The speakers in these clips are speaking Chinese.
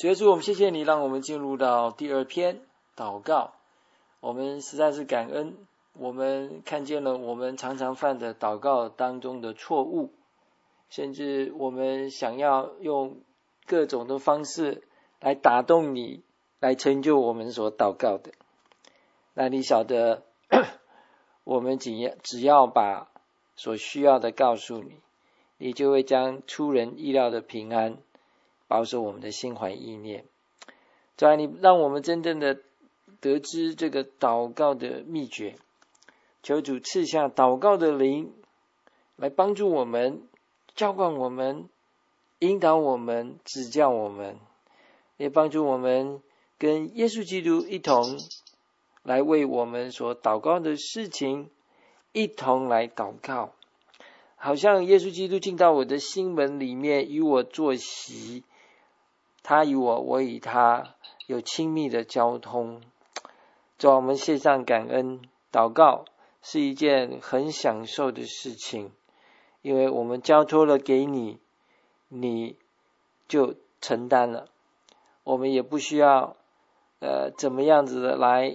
主耶稣，我们谢谢你，让我们进入到第二篇祷告。我们实在是感恩，我们看见了我们常常犯的祷告当中的错误，甚至我们想要用各种的方式来打动你，来成就我们所祷告的。那你晓得，我们只要把所需要的告诉你，你就会将出人意料的平安保守我们的心怀意念。主啊，你让我们真正的得知这个祷告的秘诀，求主赐下祷告的灵来帮助我们，教灌我们，引导我们，指教我们，也帮助我们跟耶稣基督一同来为我们所祷告的事情一同来祷告，好像耶稣基督进到我的心门里面，与我坐席，他与我，我与他有亲密的交通。主啊，我们献上感恩。祷告是一件很享受的事情，因为我们交托了给你，你就承担了，我们也不需要怎么样子的来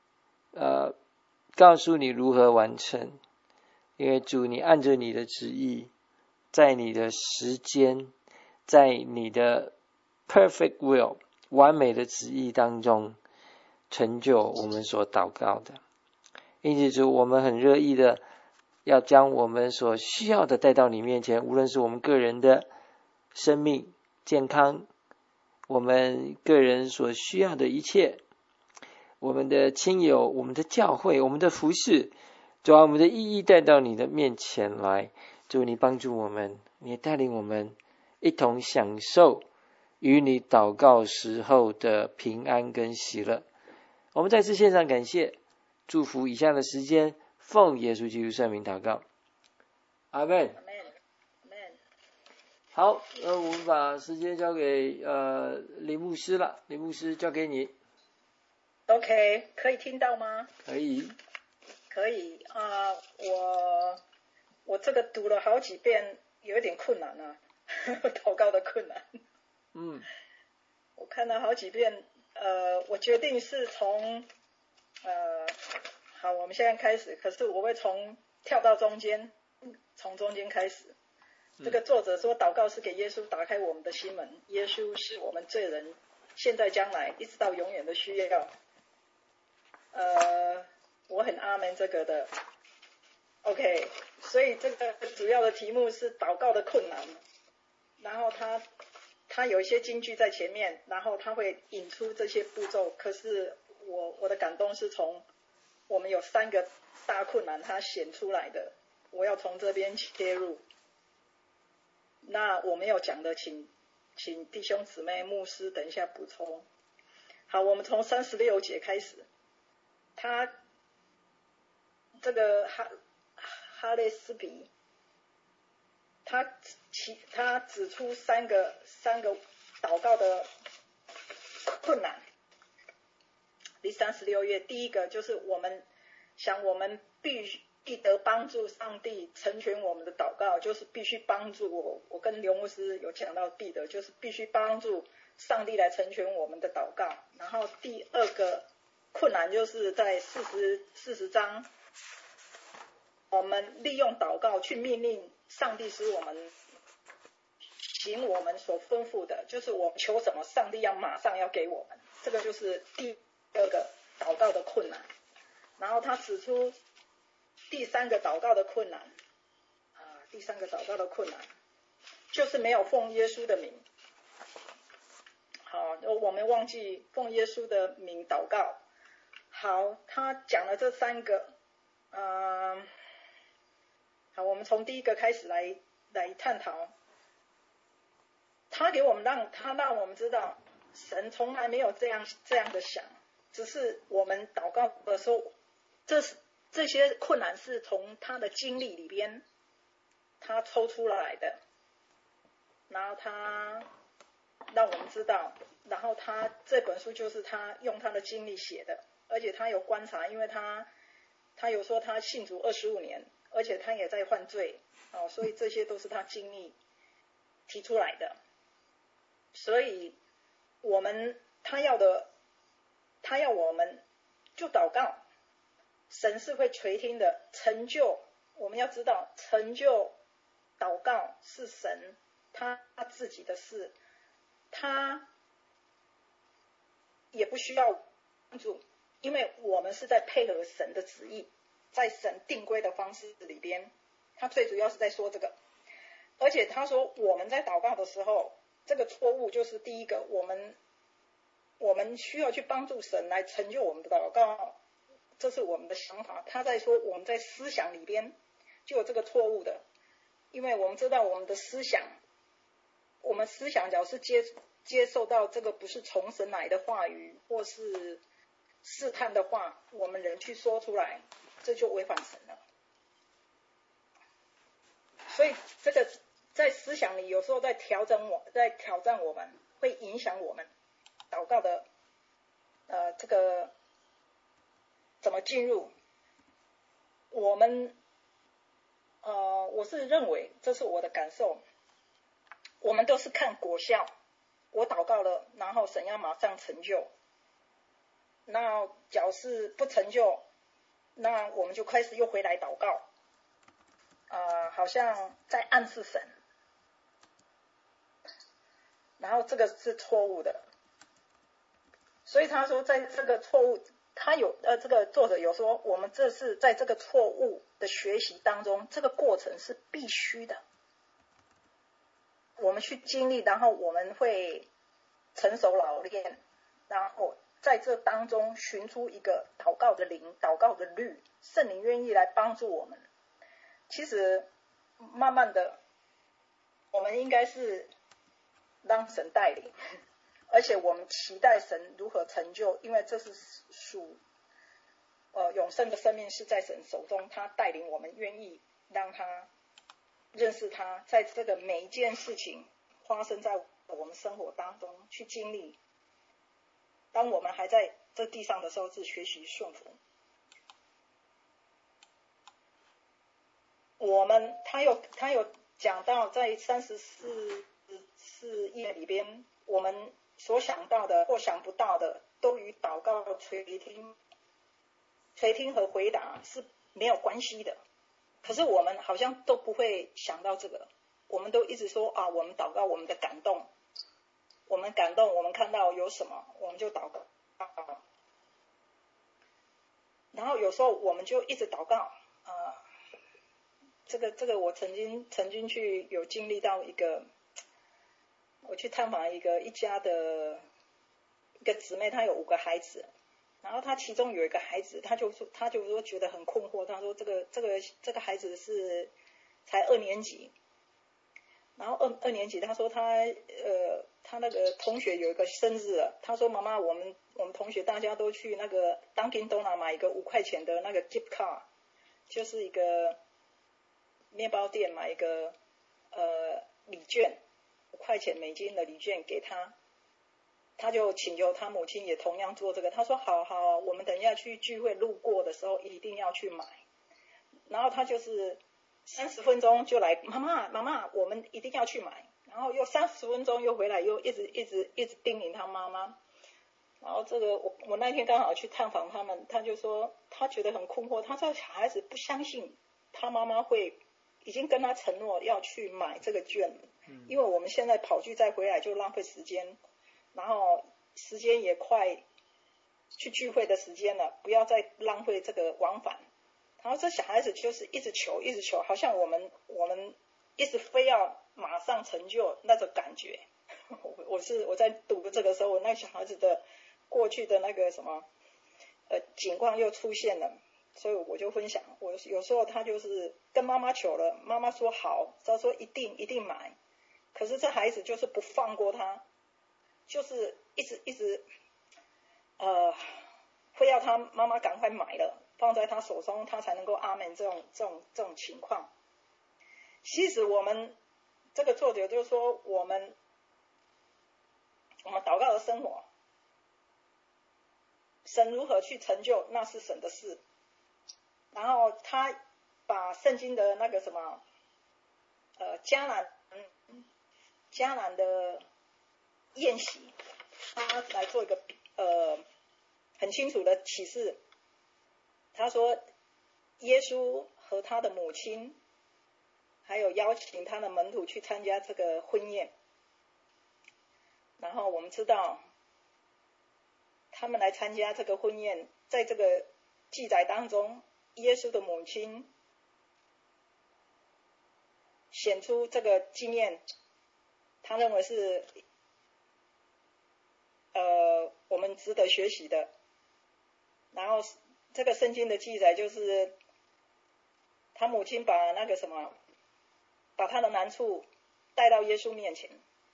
告诉你如何完成，因为主，你按着你的旨意，在你的时间，在你的 perfect will 完美的旨意当中成就我们所祷告的。因此主，我们很乐意的要将我们所需要的带到你面前，无论是我们个人的生命健康，我们个人所需要的一切，我们的亲友，我们的教会，我们的服事，主啊，我们的意义带到你的面前来。主，你帮助我们，你也带领我们一同享受与你祷告时候的平安跟喜乐。我们再次献上感谢，祝福以下的时间，奉耶稣基督圣名祷告，阿们。好，我们把时间交给林牧师了，林牧师交给你。 OK， 可以听到吗？ 可以。 可以啊，我这个读了好几遍，有点困难啊，祷告的困难。我看了好几遍，我决定是从好，我们现在开始，可是我会跳到中间，从中间开始。这个作者说，祷告是给耶稣打开我们的心门，耶稣是我们罪人现在将来一直到永远的需要。我很阿门这个的。OK， 所以这个主要的题目是祷告的困难，然后他有一些金句在前面，然后他会引出这些步骤。可是我的感动是从我们有3个大困难他显出来的，我要从这边切入。那我没有讲的，请弟兄姊妹牧师等一下补充。好，我们从36节开始。他这个哈列斯比，他指出三个祷告的困难。第36页，第一个就是我们必得帮助上帝成全我们的祷告，就是必须帮助我跟刘牧师有讲到必得，就是必须帮助上帝来成全我们的祷告。然后第二个困难就是在40章，我们利用祷告去命令上帝使我们行我们所吩咐的，就是我们求什么，上帝马上要给我们，这个就是第二个祷告的困难。然后他指出第3个祷告的困难，第3个祷告的困难就是没有奉耶稣的名。好，我们忘记奉耶稣的名祷告。好，他讲了这3个，好，我们从第一个开始来探讨。他让我们知道，神从来没有这样的想，只是我们祷告的时候，这些困难是从他的经历里边他抽出来的，然后他让我们知道，然后他这本书就是他用他的经历写的，而且他有观察，因为他有说他信主25年，而且他也在犯罪，所以这些都是他经历提出来的。所以他要我们就祷告，神是会垂听的。成就，我们要知道，成就祷告是神他自己的事，他也不需要帮助，因为我们是在配合神的旨意，在神定规的方式里边，他最主要是在说这个。而且他说我们在祷告的时候，这个错误就是第一个，我们需要去帮助神来成就我们的祷告，这是我们的想法。他在说我们在思想里边就有这个错误的，因为我们知道我们的思想假如是接受到这个不是从神来的话语，或是试探的话，我们人去说出来，这就违反神了。所以这个在思想里有时候在挑战我们，会影响我们祷告的这个怎么进入。我是认为，这是我的感受，我们都是看果效。我祷告了，然后神要马上成就，那假如是不成就，那我们就开始又回来祷告，好像在暗示神，然后这个是错误的。所以他说在这个错误，这个作者有说，我们这是在这个错误的学习当中，这个过程是必须的，我们去经历，然后我们会成熟老练，然后在这当中寻出一个祷告的灵，祷告的律，圣灵愿意来帮助我们。其实慢慢的我们应该是让神带领，而且我们期待神如何成就，因为这是属永生的生命是在神手中，他带领我们，愿意让他认识他，在这个每一件事情发生在我们生活当中去经历。当我们还在这地上的时候，是学习顺服。他有讲到在34页里边，我们所想到的或想不到的，都与祷告垂听和回答是没有关系的。可是我们好像都不会想到这个，我们都一直说我们祷告我们的感动，我们感动，我们看到有什么我们就祷告，然后有时候我们就一直祷告。这个我曾经去有经历到我去探访一家的一个姊妹，她有5个孩子，然后她其中有一个孩子，她就说觉得很困惑，她说这个孩子是才2年级，然后二年级，她说她那个同学有一个生日了，她说妈妈，我们同学大家都去那个 Dunkin' Donut 买一个5块钱的那个 gift card， 就是一个面包店买一个礼券，5块钱美金的礼券给他，他就请求他母亲也同样做这个。他说好，我们等一下去聚会路过的时候一定要去买。然后他就是30分钟就来，妈妈，我们一定要去买。然后又30分钟又回来，又一直叮咛他妈妈。然后这个我那天刚好去探访他们，他就说他觉得很困惑，他说小孩子不相信他妈妈会已经跟他承诺要去买这个券，因为我们现在跑去再回来就浪费时间，然后时间也快去聚会的时间了，不要再浪费这个往返。然后这小孩子就是一直求，好像我们一直非要马上成就那种感觉。我在读这个时候，我那小孩子的过去的那个什么情况又出现了。所以我就分享，我有时候他就是跟妈妈求了，妈妈说好，他说一定买，可是这孩子就是不放过他，就是一直会要他妈妈赶快买了，放在他手中，他才能够阿们这种情况。其实我们这个作者就是说，我们祷告的生活，神如何去成就，那是神的事。然后他把圣经的那个什么迦南的宴席， 他来做一个很清楚的启示。他说，耶稣和他的母亲，还有邀请他的门徒去参加这个婚宴。然后我们知道，他们来参加这个婚宴，在这个记载当中，耶稣的母亲显出这个经验，他认为是我们值得学习的。然后这个圣经的记载就是他母亲把那个什么，把他的难处带到耶稣面前，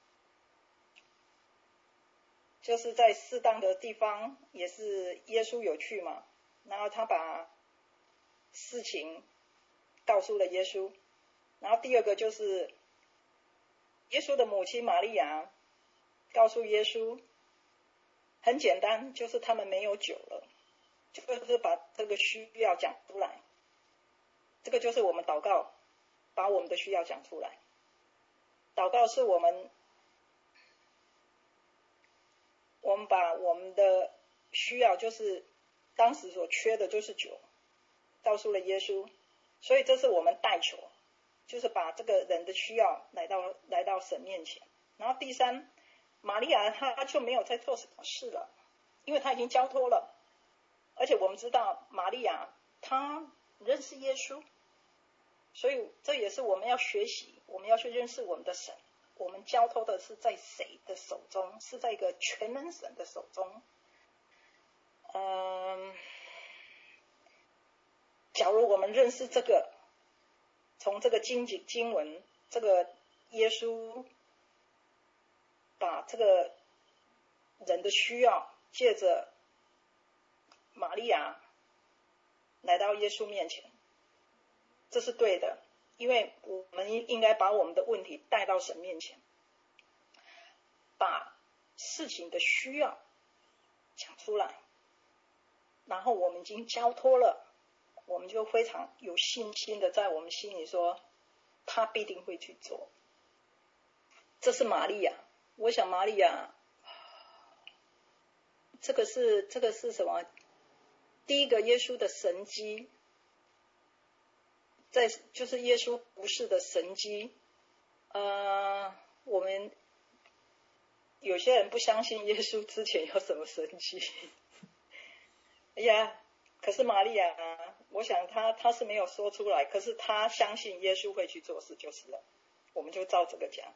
就是在适当的地方也是耶稣有去嘛，然后他把事情告诉了耶稣。然后第二个就是耶稣的母亲玛利亚告诉耶稣，很简单，就是他们没有酒了，就是把这个需要讲出来。这个就是我们祷告，把我们的需要讲出来。祷告是我们把我们的需要，就是当时所缺的就是酒，告诉了耶稣。所以这是我们代求，就是把这个人的需要来到神面前。然后第三，玛利亚她就没有在做什么事了，因为她已经交托了。而且我们知道玛利亚她认识耶稣，所以这也是我们要学习，我们要去认识我们的神。我们交托的是在谁的手中？是在一个全能神的手中。假如我们认识这个，从这个经文，这个耶稣把这个人的需要借着玛利亚来到耶稣面前，这是对的，因为我们应该把我们的问题带到神面前，把事情的需要讲出来，然后我们已经交托了，我们就非常有信心的在我们心里说，他必定会去做。这是玛利亚。我想玛利亚这个是什么？第一个耶稣的神迹，就是耶稣不是的神迹。我们有些人不相信耶稣之前有什么神迹。哎呀，可是玛利亚我想他是没有说出来，可是他相信耶稣会去做事就是了，我们就照这个讲。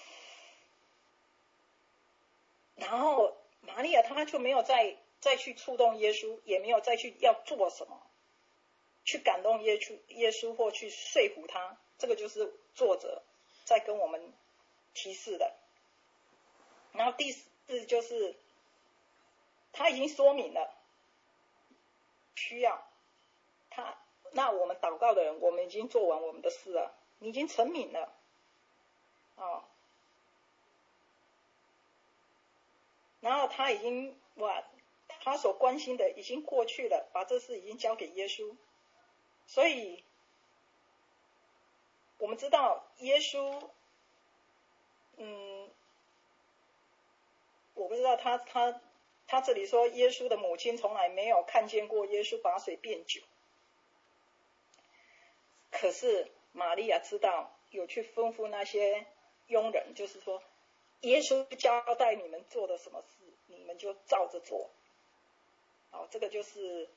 然后玛利亚她就没有再去触动耶稣，也没有再去要做什么去感动耶稣或去说服他。这个就是作者在跟我们提示的。然后第四就是他已经说明了需要他，那我们祷告的人，我们已经做完我们的事了，你已经成名了然后他已经他所关心的已经过去了，把这事已经交给耶稣。所以我们知道耶稣我不知道他这里说耶稣的母亲从来没有看见过耶稣把水变酒，可是玛利亚知道有去吩咐那些佣人，就是说耶稣交代你们做的什么事，你们就照着做。这个就是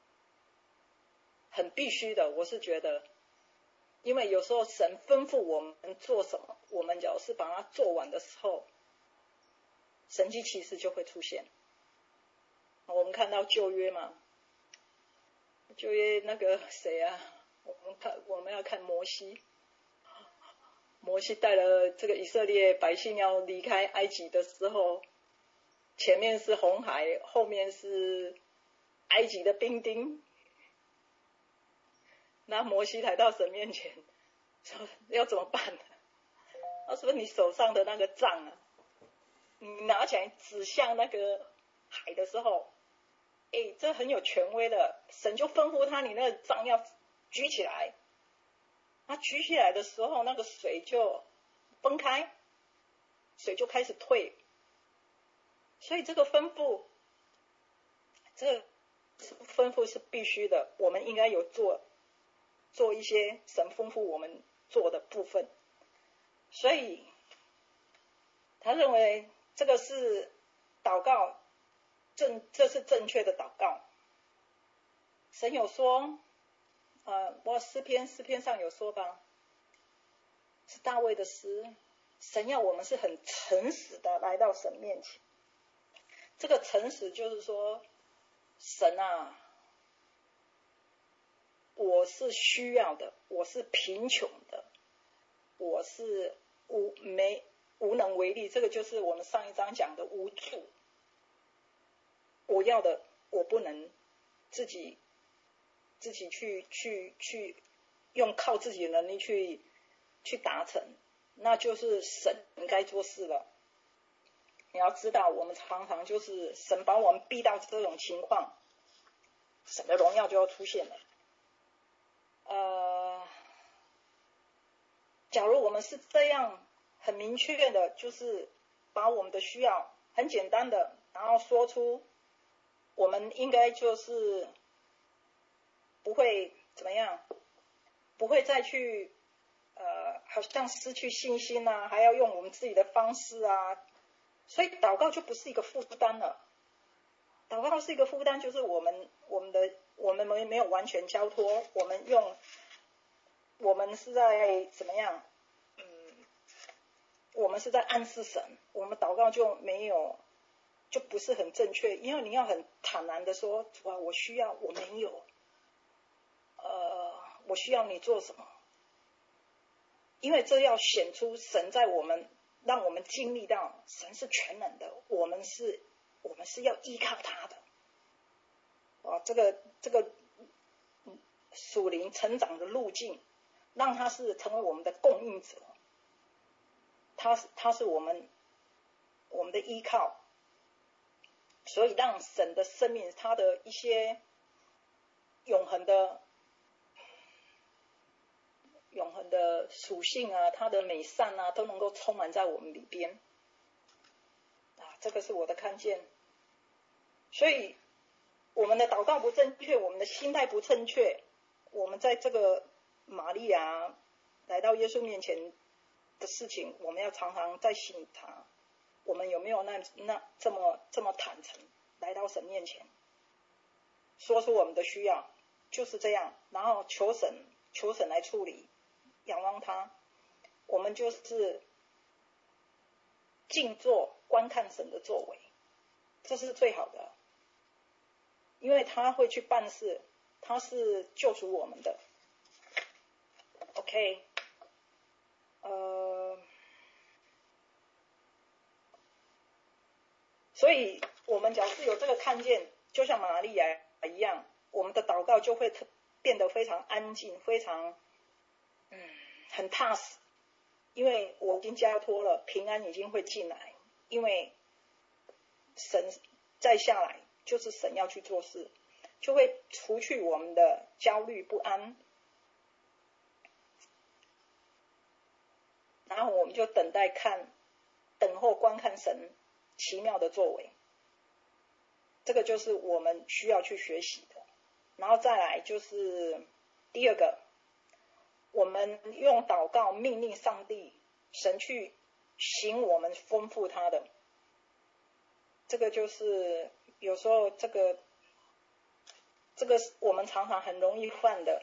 很必须的，我是觉得，因为有时候神吩咐我们做什么，我们只要是把它做完的时候，神迹奇事就会出现。我们看到旧约嘛，旧约那个谁啊，我们要看摩西。摩西带了这个以色列百姓要离开埃及的时候，前面是红海，后面是埃及的兵丁。那摩西来到神面前说要怎么办？他说你手上的那个杖你拿起来指向那个海的时候，这很有权威的，神就吩咐他，你那个杖要举起来。他举起来的时候，那个水就分开，水就开始退。 所以这个吩咐，这个吩咐是必须的，我们应该有做一些神吩咐我们做的部分。所以他认为这个是祷告，这是正确的祷告。神有说，诗篇上有说吧，是大卫的诗，神要我们是很诚实的来到神面前。这个诚实就是说，神啊，我是需要的，我是贫穷的，我是无能为力，这个就是我们上一章讲的无助。我要的我不能自己去用靠自己的能力去达成，那就是神该做事了。你要知道，我们常常就是神把我们逼到这种情况，神的荣耀就要出现了。假如我们是这样很明确的，就是把我们的需要很简单的，然后说出，我们应该就是不会怎么样，不会再去好像失去信心啊，还要用我们自己的方式啊，所以祷告就不是一个负担了。祷告是一个负担，就是我们没有完全交托，我们是在怎么样？我们是在暗示神，我们祷告就不是很正确，因为你要很坦然的说，主啊，我需要，我没有，我需要你做什么？因为这要显出神在我们，让我们经历到神是全能的，我们是要依靠他的。这个属灵成长的路径，让他是成为我们的供应者，他是我们的依靠，所以让神的生命，他的一些永恒的属性啊，他的美善啊，都能够充满在我们里边。这个是我的看见。所以我们的祷告不正确，我们的心态不正确，我们在这个玛利亚来到耶稣面前的事情，我们要常常在心他，我们有没有这么坦诚来到神面前，说出我们的需要，就是这样，然后求神来处理，仰望他，我们就是静坐观看神的作为，这是最好的，因为他会去办事，他是救赎我们的。 OK， 所以我们假设有这个看见，就像玛利亚一样，我们的祷告就会变得非常安静，非常很踏实，因为我已经交托了，平安已经会进来，因为神再下来就是神要去做事，就会除去我们的焦虑不安，然后我们就等候观看神奇妙的作为，这个就是我们需要去学习的。然后再来就是第二个，我们用祷告命令上帝神去行我们吩咐他的，这个就是有时候这个我们常常很容易犯的，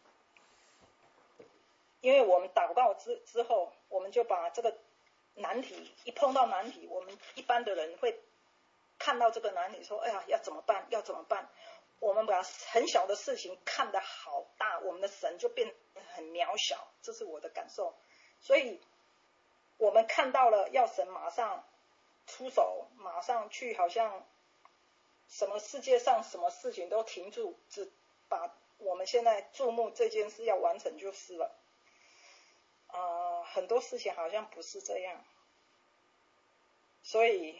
因为我们祷告之后，我们就把这个难题，一碰到难题，我们一般的人会看到这个难题说，哎呀，要怎么办？我们把很小的事情看得好大，我们的神就变得很渺小，这是我的感受。所以我们看到了要神马上出手，马上去，好像什么世界上什么事情都停住，只把我们现在注目这件事要完成就是了。很多事情好像不是这样，所以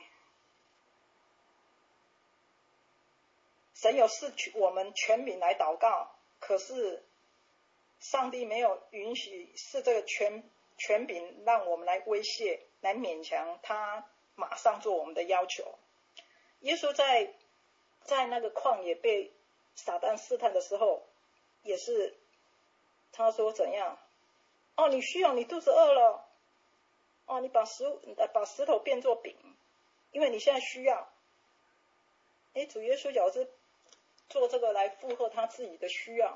神有赐我们权柄来祷告，可是上帝没有允许是这个权柄让我们来威胁，来勉强他马上做我们的要求。 耶稣在那个旷野被撒旦试探的时候，也是他说怎样？哦，你需要，你肚子饿了，哦，你把石头变作饼，因为你现在需要。主耶稣就是做这个来附和他自己的需要。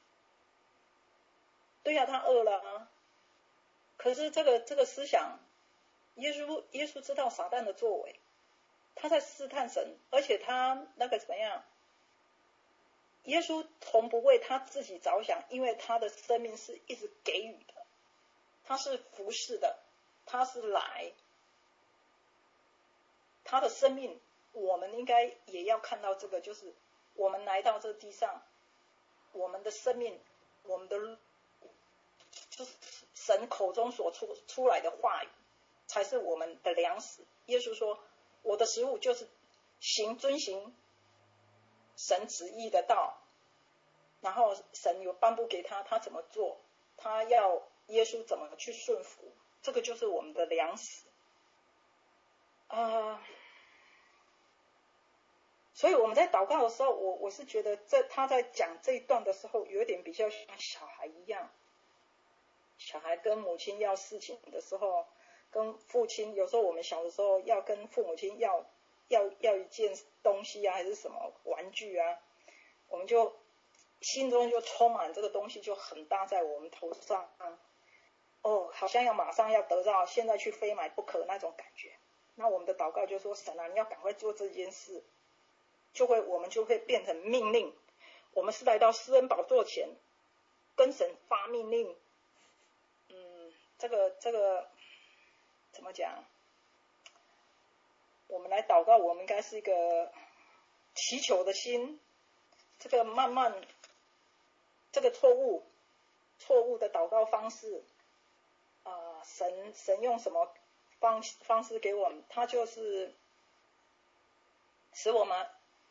对呀，他饿了啊。可是这个思想，耶稣知道撒旦的作为，他在试探神，而且他那个怎么样？耶稣从不为他自己着想，因为他的生命是一直给予的，他是服侍的，他是来，他的生命，我们应该也要看到这个，就是我们来到这地上，我们的生命，我们的就是神口中所出来的话语，才是我们的粮食。耶稣说，我的食物就是遵行神旨意的道，然后神有颁布给他，他怎么做，他要耶稣怎么去顺服，这个就是我们的粮食所以我们在祷告的时候，我是觉得他在讲这一段的时候，有点比较像小孩一样。小孩跟母亲要事情的时候，跟父亲，有时候我们小的时候要跟父母亲要一件东西啊，还是什么玩具啊，我们就心中就充满这个东西，就很大在我们头上好像马上要得到，现在去非买不可那种感觉。那我们的祷告就说，神啊，你要赶快做这件事，我们就会变成命令。我们是来到施恩宝座前，跟神发命令。这个怎么讲？我们来祷告，我们应该是一个祈求的心。这个慢慢，这个错误的祷告方式，神用什么方式给我们？他就是使我们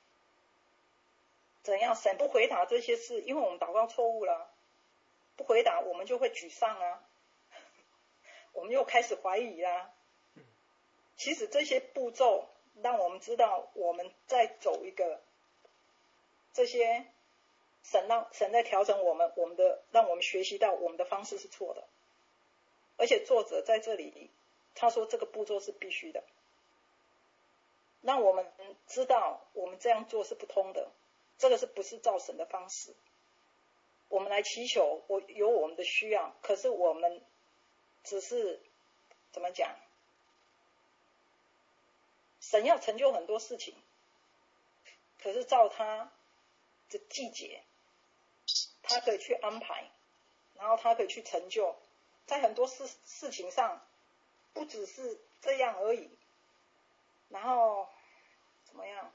怎样？神不回答这些事，因为我们祷告错误了，不回答我们就会沮丧啊，我们又开始怀疑啊。其实这些步骤让我们知道，我们在走一个这些神在调整我们的，让我们学习到我们的方式是错的。而且作者在这里他说这个步骤是必须的，让我们知道我们这样做是不通的，这个是不是照神的方式？我们来祈求，有我们的需要，可是我们只是怎么讲？神要成就很多事情，可是照他的季节，他可以去安排，然后他可以去成就，在很多事情上，不只是这样而已。然后怎么样？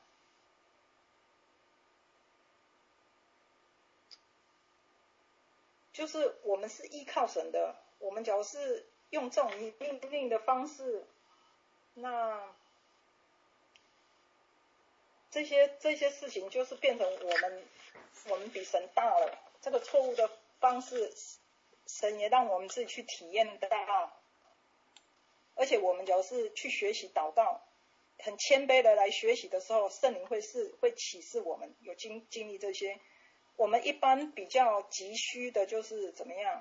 就是我们是依靠神的，我们假如是用这种命令的方式，那这些事情就是变成我们比神大了。这个错误的方式，神也让我们自己去体验到。而且我们假如是去学习祷告，很谦卑的来学习的时候，圣灵会启示我们有经历这些。我们一般比较急需的就是怎么样？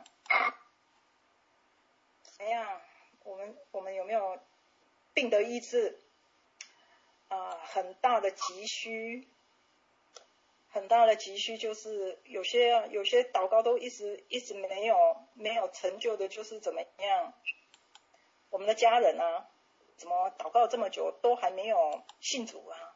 我们有没有病得医治？很大的急需就是有些祷告都一直没有成就的，就是怎么样？我们的家人啊，怎么祷告这么久都还没有信主啊？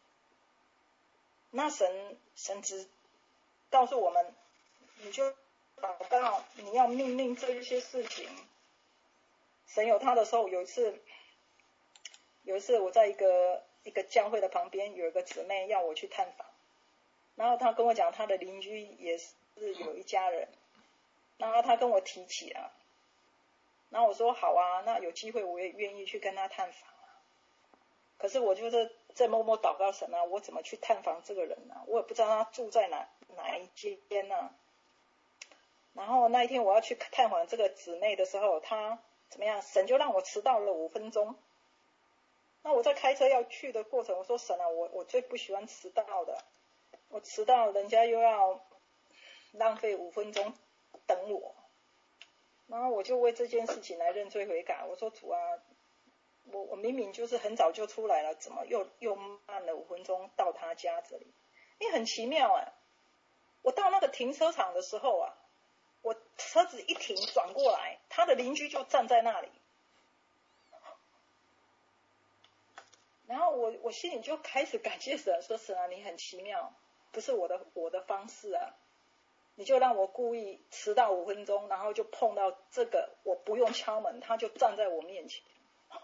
那神只告诉我们，你就祷告，你要命令这一些事情。神有他的时候，有一次我在一个教会的旁边，有一个姊妹要我去探访，然后她跟我讲她的邻居也是有一家人，然后她跟我提起了，然后我说好啊，那有机会我也愿意去跟她探访啊。可是我就是在默默祷告神啊，我怎么去探访这个人啊？我也不知道他住在哪一间啊。然后那一天我要去探访这个姊妹的时候，她怎么样？神就让我迟到了5分钟。 那我在开车要去的过程，我说神啊，我最不喜欢迟到的，我迟到人家又要浪费5分钟等我，然后我就为这件事情来认罪悔改。我说主啊，我明明就是很早就出来了，怎么又慢了5分钟到他家这里？因为很奇妙啊，我到那个停车场的时候啊，我车子一停转过来，他的邻居就站在那里，然后我心里就开始感谢神，说神啊，你很奇妙，不是我的方式啊，你就让我故意迟到5分钟，然后就碰到这个，我不用敲门，他就站在我面前，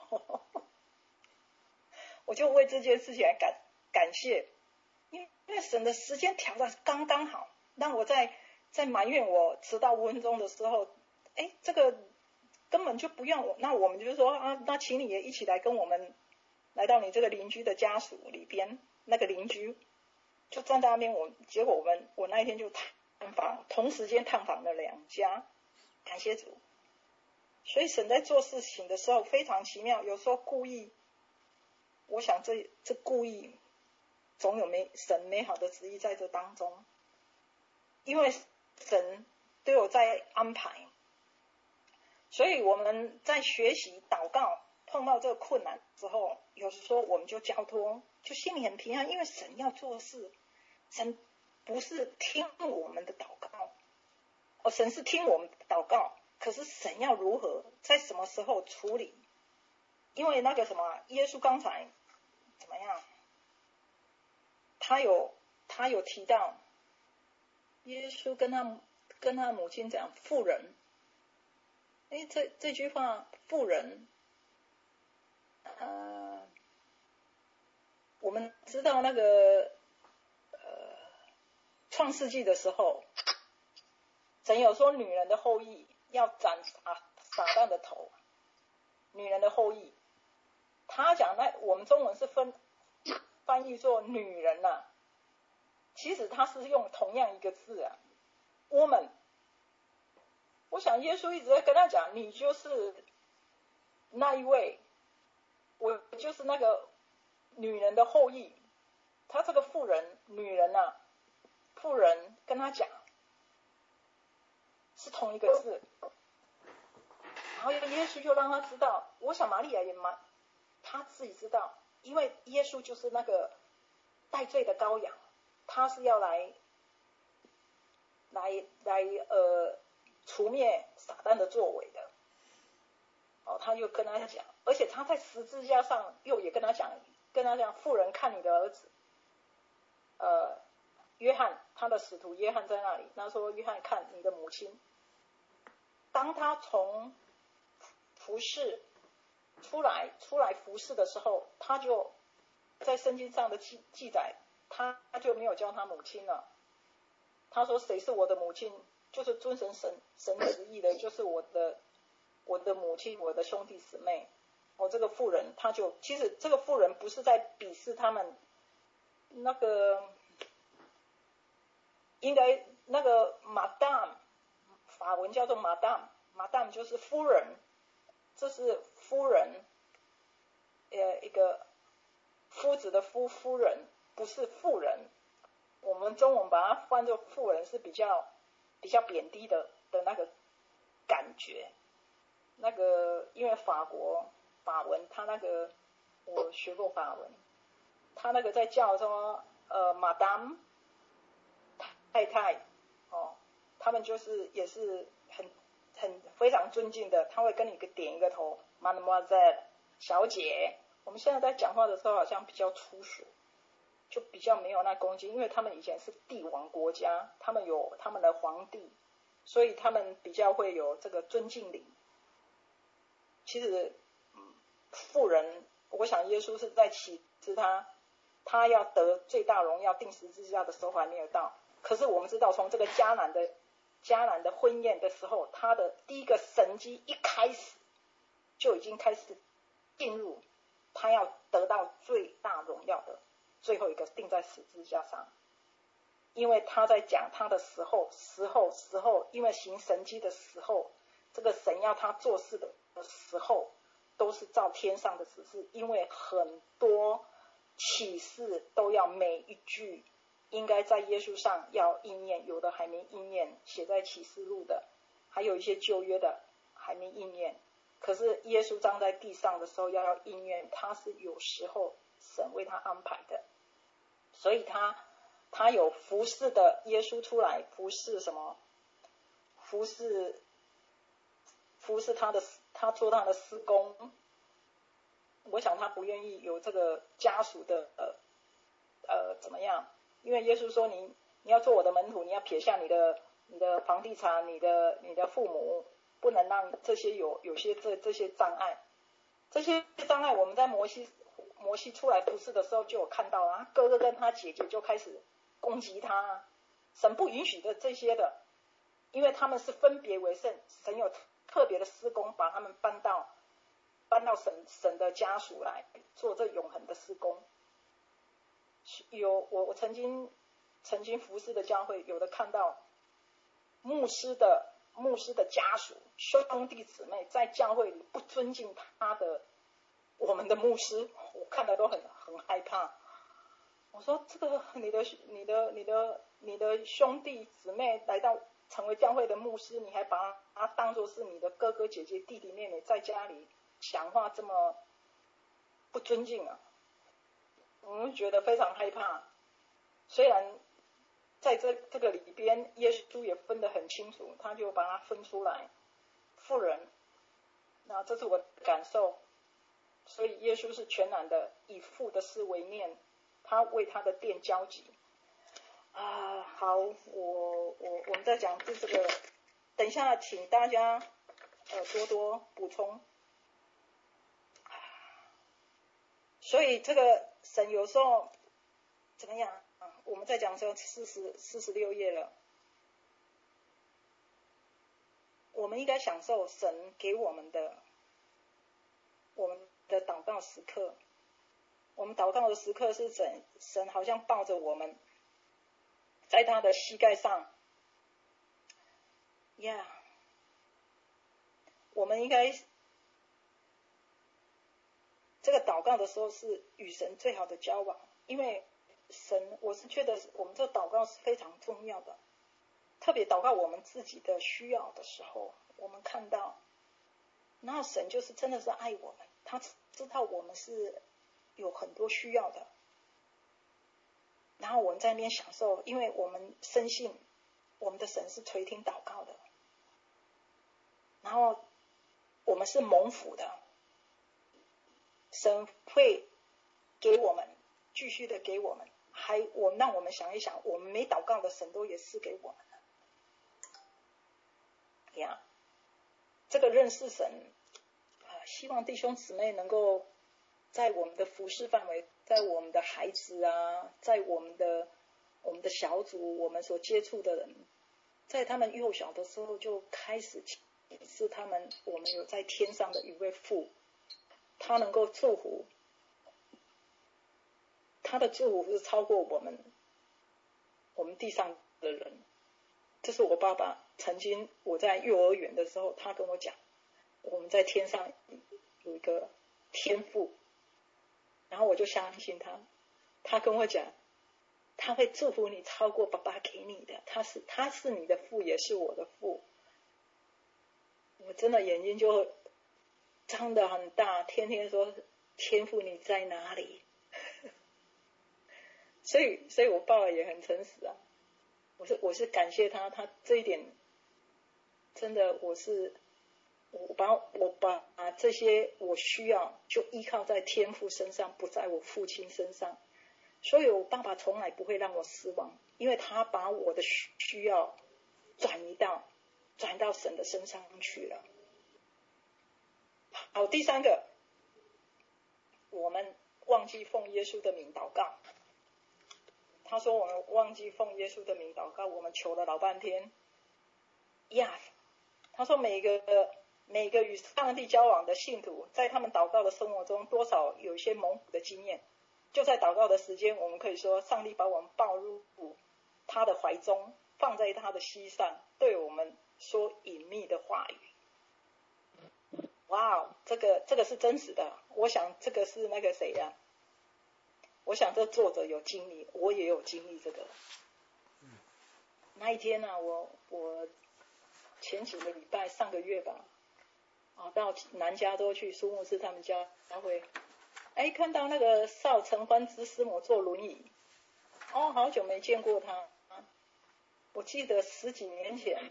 我就为这件事情来感谢，因为神的时间调的刚刚好，让我在埋怨我迟到5分钟的时候，这个根本就不用我，那我们就说啊，那请你也一起来跟我们来到你这个邻居的家属里边，那个邻居就站在那边，结果我那一天就探访，同时间探访了2家，感谢主。所以神在做事情的时候非常奇妙，有时候故意，我想这故意总有神美好的旨意在这当中，因为神都有在安排，所以我们在学习祷告碰到这个困难之后，有时候我们就交托，就心里很平安，因为神要做事，神不是听我们的祷告，神是听我们的祷告，可是神要如何在什么时候处理？因为那个什么，耶稣刚才怎么样？他有提到，耶稣跟他母亲讲妇人，这句话妇人，我们知道那个创世纪的时候，神有说女人的后裔要斩撒旦的头，女人的后裔，他讲那我们中文是翻译作女人啊，其实他是用同样一个字啊 woman。 我想耶稣一直在跟他讲，你就是那一位，我就是那个女人的后裔。他这个妇人女人啊，妇人跟他讲是同一个字，然后耶稣就让他知道，我想玛利亚也他自己知道，因为耶稣就是那个代罪的羔羊，他是要来除灭撒旦的作为的。他就跟他讲，而且他在十字架上又也跟他讲，妇人看你的儿子，约翰，他的使徒约翰在那里，他说约翰看你的母亲。当他从服侍出来服侍的时候，他就在圣经上的记载，他就没有叫他母亲了。他说谁是我的母亲，就是遵神旨意的，就是我的母亲，我的兄弟姊妹。这个妇人，其实这个妇人不是在鄙视他们，那个应该那个 Madame， 法文叫做 Madame 就是夫人，这是夫人，一个夫子的夫人，不是妇人。我们中文把它翻作妇人是比较贬低的那个感觉。那个因为法文，他那个我学过法文，他那个在叫什么Madame 太太他们就是也是很非常尊敬的，他会跟你点一个头 Mademoiselle 小姐。我们现在在讲话的时候好像比较粗俗，就比较没有那恭敬，因为他们以前是帝王国家，他们有他们的皇帝，所以他们比较会有这个尊敬礼。其实妇人，我想耶稣是在启示他要得最大荣耀定十字架的时候还没有到。可是我们知道从这个迦南的婚宴的时候，他的第一个神迹一开始就已经开始进入，他要得到最大荣耀的最后一个定在十字架上。因为他在讲他的时候，因为行神迹的时候，这个神要他做事的时候， 都是照天上的指示，因为很多启示都要每一句应该在耶稣上要应验，有的还没应验，写在启示录的，还有一些旧约的还没应验。可是耶稣站在地上的时候要应验，他是有时候神为他安排的，所以他有服侍的耶稣出来服侍什么？服侍他做他的事工。我想他不愿意有这个家属的怎么样？因为耶稣说你要做我的门徒，你要撇下你的房地产，你的父母，不能让这些有些这些障碍。这些障碍我们在摩西出来服侍的时候就有看到啊，哥哥跟他姐姐就开始攻击他，神不允许的这些的，因为他们是分别为圣，神有特别的施工把他们搬到神的家属来做这永恒的施工。我曾经服侍的教会，有的看到牧师的家属兄弟姊妹在教会里不尊敬我们的牧师，我看了都很害怕。我说这个你的兄弟姊妹来到成为教会的牧师，你还把他当作是你的哥哥姐姐弟弟妹妹，在家里讲话这么不尊敬啊，我们觉得非常害怕。虽然在这个里边耶稣也分得很清楚，他就把它分出来，妇人，那这是我的感受。所以耶稣是全然的以父的事为念，他为他的殿焦急啊。好，我们再讲这个，等一下请大家多多补充。所以这个神有时候怎么样啊？我们在讲说46页了，我们应该享受神给我们的祷告时刻。我们祷告的时刻是神好像抱着我们，在他的膝盖上呀。我们应该这个祷告的时候是与神最好的交往，因为我是觉得我们这个祷告是非常重要的，特别祷告我们自己的需要的时候，我们看到然后神就是真的是爱我们，他知道我们是有很多需要的，然后我们在那边享受，因为我们深信我们的神是垂听祷告的，然后我们是蒙福的，神会给我们继续的给我们，让我们想一想，我们没祷告的神都也是给我们的呀。这个认识神希望弟兄姊妹能够在我们的服事范围，在我们的孩子啊，在我们的小组，我们所接触的人，在他们幼小的时候就开始启示他们，我们有在天上的一位父，他能够祝福，他的祝福是超过我们地上的人。这是我爸爸曾经我在幼儿园的时候，他跟我讲，我们在天上有一个天父，然后我就相信他。他跟我讲，他会祝福你超过爸爸给你的，他是你的父，也是我的父。我真的眼睛就张得很大，天天说天父你在哪里？所以我爸爸也很诚实啊。我是感谢他这一点，真的我把这些我需要就依靠在天父身上，不在我父亲身上。所以我爸爸从来不会让我失望，因为他把我的需要转移到神的身上去了。好，第三个，我们忘记奉耶稣的名祷告。他说我们忘记奉耶稣的名祷告，我们求了老半天呀。他说每个与上帝交往的信徒，在他们祷告的生活中，多少有一些蒙福的经验。就在祷告的时间，我们可以说上帝把我们抱入他的怀中，放在他的膝上，对我们说隐秘的话语。 哇，这个是真实的。我想这个是那个谁呀、我想这作者有经历，我也有经历这个。那一天呢、我前几个礼拜，上个月吧，到南加州去苏牧师他们家会，看到那个邵承欢之师母坐轮椅，好久没见过他。我记得十几年前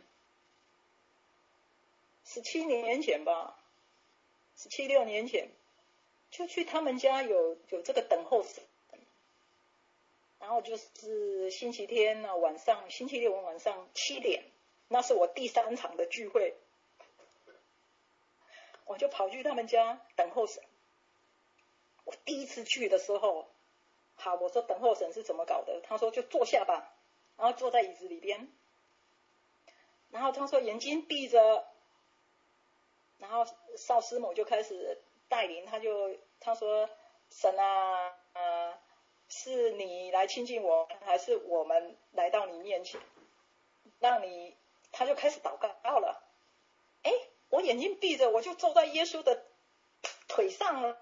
，17年前吧，17、16年前，就去他们家有这个等候室，然后就是星期天呢晚上，星期六晚上7点，那是我第3场的聚会，我就跑去他们家等候审。我第一次去的时候，好，我说等候审是怎么搞的？他说就坐下吧，然后坐在椅子里边，然后他说眼睛闭着，然后邵师母就开始带领，他说神啊，是你来亲近我，还是我们来到你面前，让你，他就开始祷告了。我眼睛闭着，我就坐在耶稣的腿上了。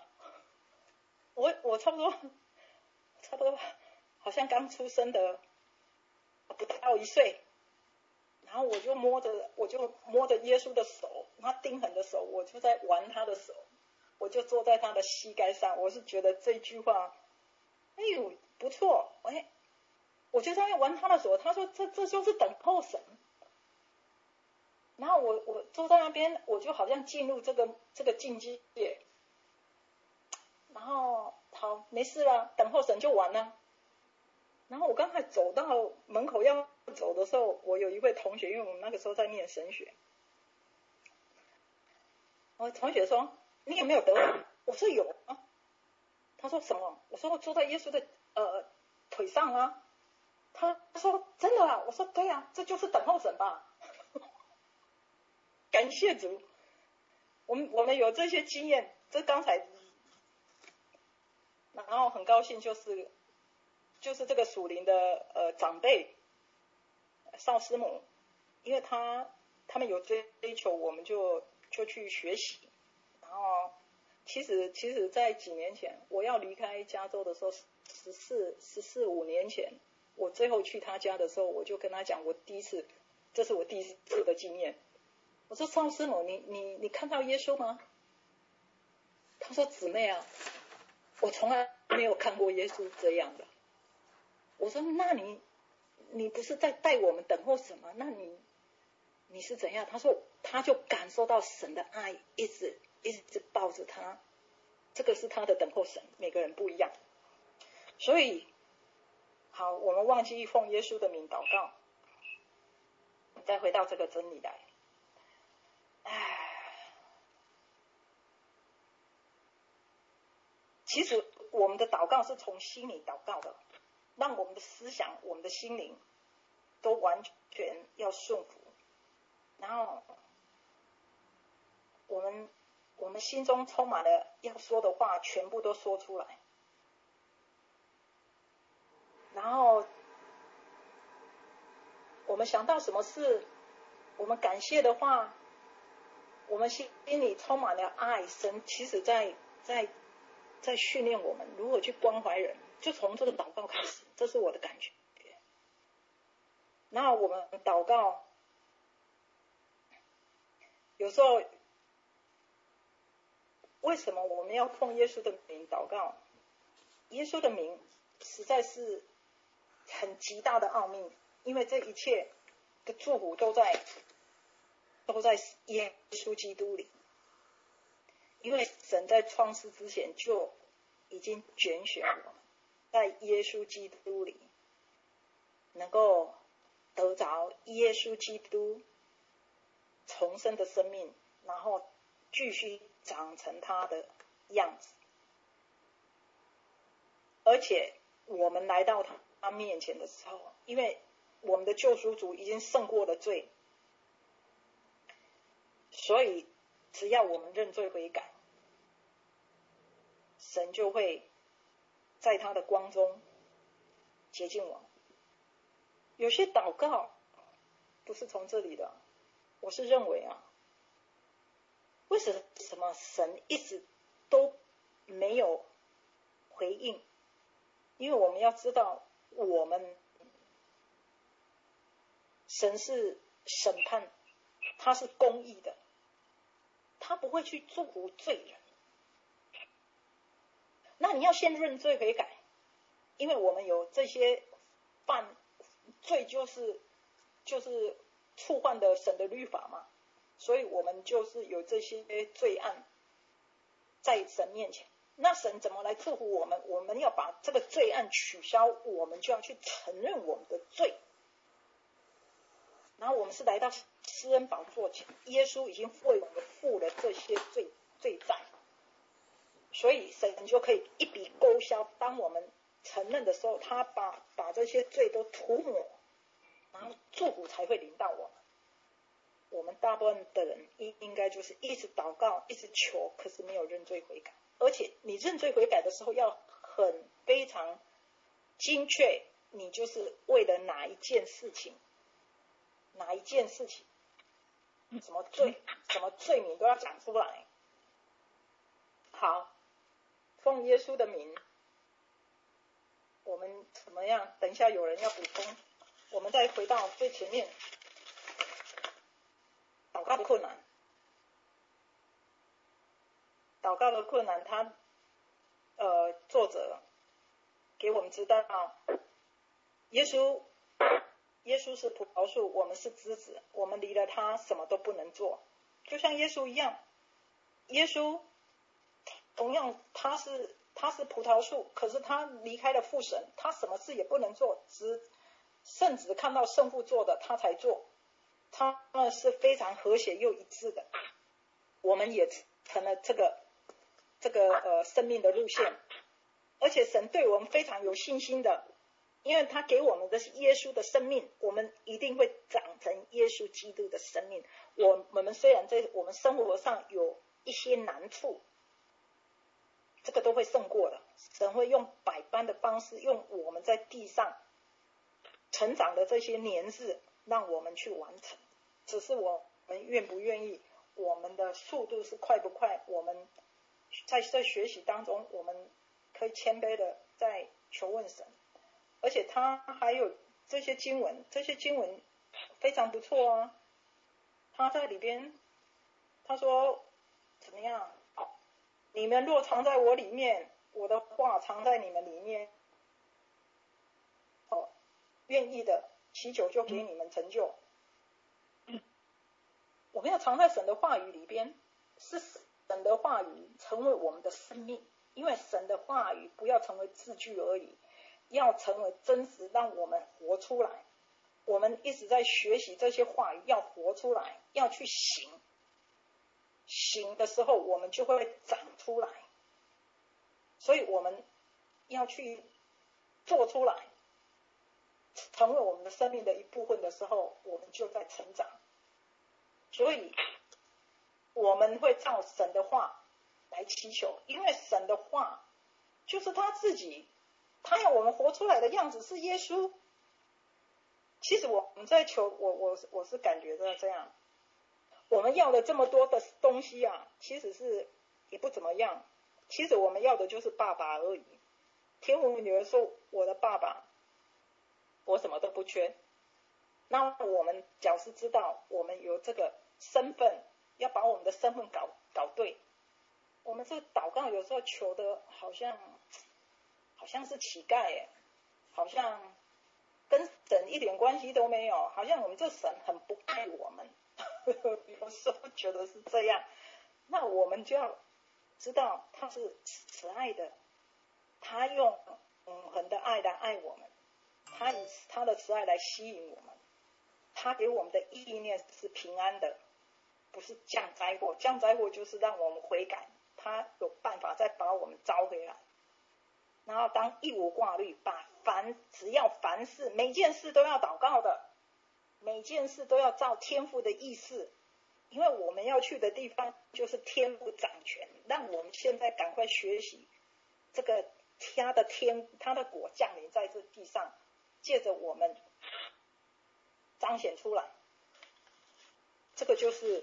我差不多好像刚出生的不到1岁，然后我就摸着耶稣的手，他钉痕的手，我就在玩他的手，我就坐在他的膝盖上。我是觉得这句话不错，我就在玩他的手。他说这就是等候神。然后我坐在那边，我就好像进入这个境界，然后好没事了，等候神就完了。然后我刚才走到门口要走的时候，我有一位同学，因为我们那个时候在念神学，我同学说你有没有得了？我说有啊。他说什么？我说我坐在耶稣的腿上啊。他说真的啊？我说对啊，这就是等候神吧。感谢主，我们有这些经验，这刚才，然后很高兴就是这个属灵的长辈邵师母，因为他们有追求，我们就去学习。然后其实在几年前我要离开加州的时候，14、15年前，我最后去他家的时候，我就跟他讲这是我第一次的经验。我说邵师母，你看到耶稣吗？他说姊妹啊，我从来没有看过耶稣这样的。我说那你不是在带我们等候什么？那你是怎样？他说他就感受到神的爱，一直抱着他，这个是他的等候神，每个人不一样。所以好，我们忘记奉耶稣的名祷告，再回到这个真理来。其实我们的祷告是从心里祷告的，让我们的思想、我们的心灵都完全要顺服，然后我们心中充满了要说的话，全部都说出来。然后我们想到什么事，我们感谢的话，我们心里充满了爱。神其实在训练我们如何去关怀人，就从这个祷告开始，这是我的感觉。然后我们祷告，有时候为什么我们要奉耶稣的名祷告？耶稣的名实在是很极大的奥秘，因为这一切的祝福都在耶稣基督里。因为神在创世之前就已经拣选我们，在耶稣基督里能够得着耶稣基督重生的生命，然后继续长成他的样子。而且我们来到他面前的时候，因为我们的救赎主已经胜过了罪，所以只要我们认罪悔改，神就会在他的光中洁净我们。有些祷告不是从这里的，我是认为为什么神一直都没有回应？因为我们要知道，神是审判，他是公义的，他不会去祝福罪人。那你要先认罪悔改，因为我们有这些犯罪，就是触犯的神的律法嘛，所以我们就是有这些罪案在神面前。那神怎么来祝福我们？我们要把这个罪案取消，我们就要去承认我们的罪。然后我们是来到施恩宝座前，耶稣已经为我们付了这些罪债，所以神就可以一笔勾销。当我们承认的时候，他把这些罪都涂抹，然后祝福才会临到我们。我们大部分的人应该就是一直祷告，一直求，可是没有认罪悔改。而且你认罪悔改的时候要非常精确，你就是为了哪一件事情，什么罪名都要讲出来。好，奉耶稣的名，我们怎么样？等一下有人要补充，我们再回到最前面，祷告的困难。祷告的困难，作者给我们知道，耶稣是葡萄树，我们是枝子，我们离了他什么都不能做，就像耶稣一样。耶稣同样他是葡萄树，可是他离开了父神，他什么事也不能做，圣子看到圣父做的他才做，他们是非常和谐又一致的。我们也成了这个生命的路线，而且神对我们非常有信心的，因为他给我们的是耶稣的生命，我们一定会长成耶稣基督的生命。我们虽然在我们生活上有一些难处，这个都会胜过的。神会用百般的方式，用我们在地上成长的这些年日，让我们去完成。只是我们愿不愿意，我们的速度是快不快，我们在学习当中，我们可以谦卑的在求问神。而且他还有这些经文非常不错啊。他在里边他说怎么样？你们若藏在我里面，我的话藏在你们里面，愿意的祈求就给你们成就。我们要藏在神的话语里边，是神的话语成为我们的生命，因为神的话语不要成为字句而已，要成为真实，让我们活出来。我们一直在学习这些话语，要活出来，要去行。行的时候，我们就会长出来。所以我们要去做出来，成为我们的生命的一部分的时候，我们就在成长。所以我们会照神的话来祈求，因为神的话就是他自己，他要我们活出来的样子是耶稣。其实我们在求，我是感觉到这样，我们要的这么多的东西啊，其实是也不怎么样。其实我们要的就是爸爸而已。天父女儿说，我的爸爸，我什么都不缺。那我们只要是知道我们有这个身份，要把我们的身份搞对。我们这个祷告有时候求的好像是乞丐耶，好像跟神一点关系都没有，好像我们这神很不爱我们。有时候觉得是这样，那我们就要知道他是慈爱的，他用永恒的爱来爱我们，他以他的慈爱来吸引我们，他给我们的意念是平安的，不是降灾祸。降灾祸就是让我们悔改，他有办法再把我们招回来。然后当一无挂虑，只要凡事每件事都要祷告的，每件事都要照天父的意思，因为我们要去的地方就是天父掌权。让我们现在赶快学习这个他的果降临在这地上，借着我们彰显出来。这个就是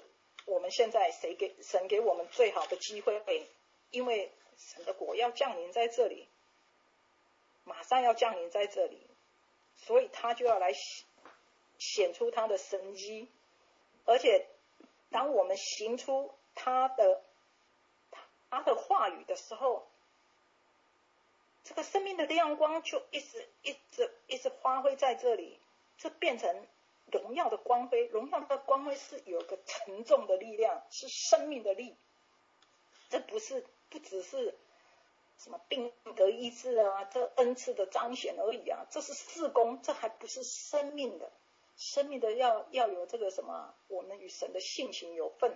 我们现在神给我们最好的机会，因为神的国要降临在这里，马上要降临在这里，所以他就要来显出他的神迹，而且当我们行出他的话语的时候，这个生命的亮光就一直发挥在这里，这变成荣耀的光辉。荣耀的光辉是有个沉重的力量，是生命的力，这不只是什么病得医治啊，这恩赐的彰显而已啊，这是事工，这还不是生命的。生命的要有这个什么，我们与神的性情有份。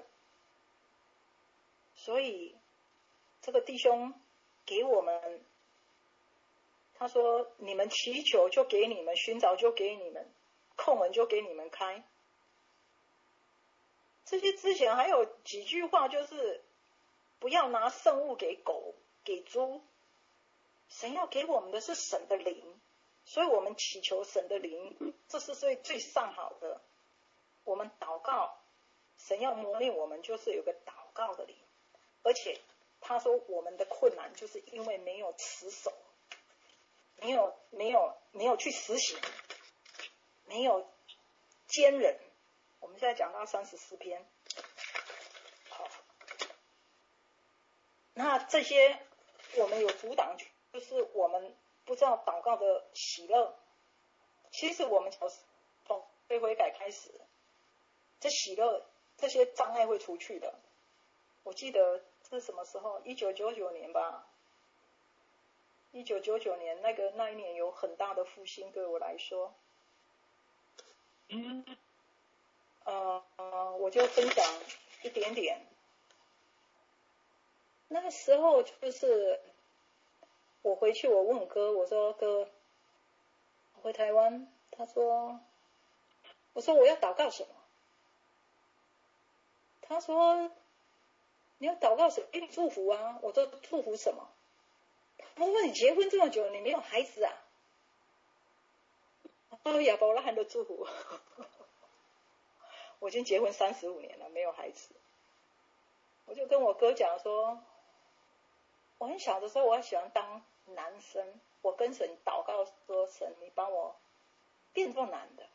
所以这个弟兄给我们，他说你们祈求就给你们，寻找就给你们，叩门就给你们开。这些之前还有几句话，就是不要拿圣物给狗给猪，神要给我们的是神的灵，所以我们祈求神的灵，这是最上好的。我们祷告，神要磨练我们，就是有个祷告的灵。而且他说我们的困难就是因为没有持守，没有去实行，没有坚忍。我们现在讲到34篇，好，那这些我们有阻挡，就是我们不知道祷告的喜乐。其实我们从悔改开始，这喜乐这些障碍会除去的。我记得这是什么时候？1999年吧。1999年那一年有很大的复兴，对我来说。我就分享一点点。那个时候就是我回去，我问我哥，我说哥，我回台湾，他说，我说我要祷告什么？他说你要祷告什么？给你祝福啊！我说祝福什么？他说你结婚这么久，你没有孩子啊？哎呀，把我喊的祝福。我已经结婚35年了，没有孩子。我就跟我哥讲说，我很小的时候，我很喜欢当男生。我跟神祷告说，神，你帮我变做男的。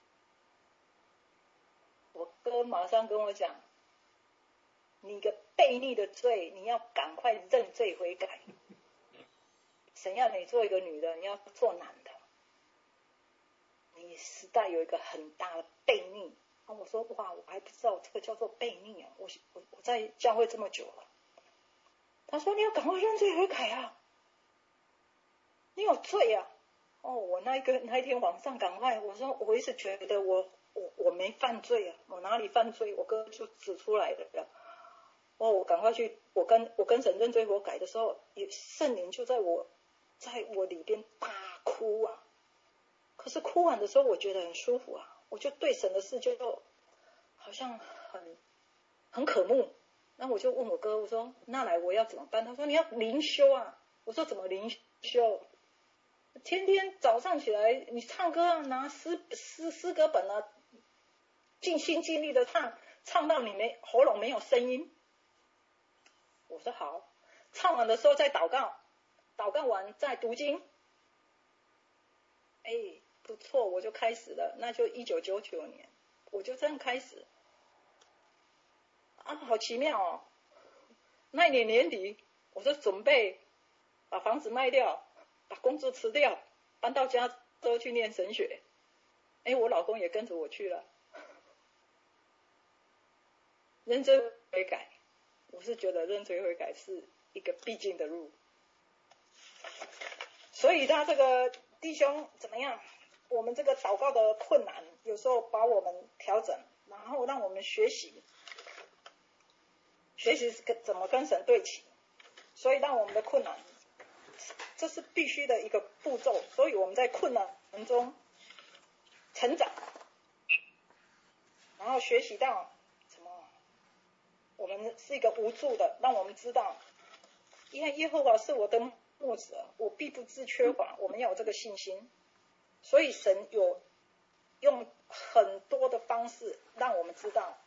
我哥马上跟我讲，你个悖逆的罪，你要赶快认罪悔改。神要你做一个女的，你要做男的。你时代有一个很大的悖逆。我说哇，我还不知道这个叫做悖逆啊！我在教会这么久了。他说你要赶快认罪悔改啊！你有罪啊！我那一天晚上赶快，我说我一直觉得我没犯罪啊，我哪里犯罪？我哥就指出来了。我赶快去，我跟神认罪悔改的时候，圣灵就在我里边大哭啊！可是哭完的时候，我觉得很舒服啊。我就对神的事就好像很渴慕。那我就问我哥，我说那来我要怎么办？他说你要灵修啊。我说怎么灵修？天天早上起来你唱歌啊，拿诗歌本啊，尽心尽力的唱到你喉咙没有声音。我说好，唱完的时候再祷告，祷告完再读经。不错，我就开始了。那就1999年，我就这样开始。好奇妙哦！那一年年底，我就准备把房子卖掉，把工作辞掉，搬到加州去念神学。我老公也跟着我去了。认罪悔改，我是觉得认罪悔改是一个必经的路。所以他这个弟兄怎么样？我们这个祷告的困难，有时候把我们调整，然后让我们学习怎么跟神对齐。所以让我们的困难，这是必须的一个步骤。所以我们在困难中成长，然后学习到什么？我们是一个无助的，让我们知道，因为耶和华是我的牧者，我必不致缺乏。我们要有这个信心。所以神有用很多的方式让我们知道，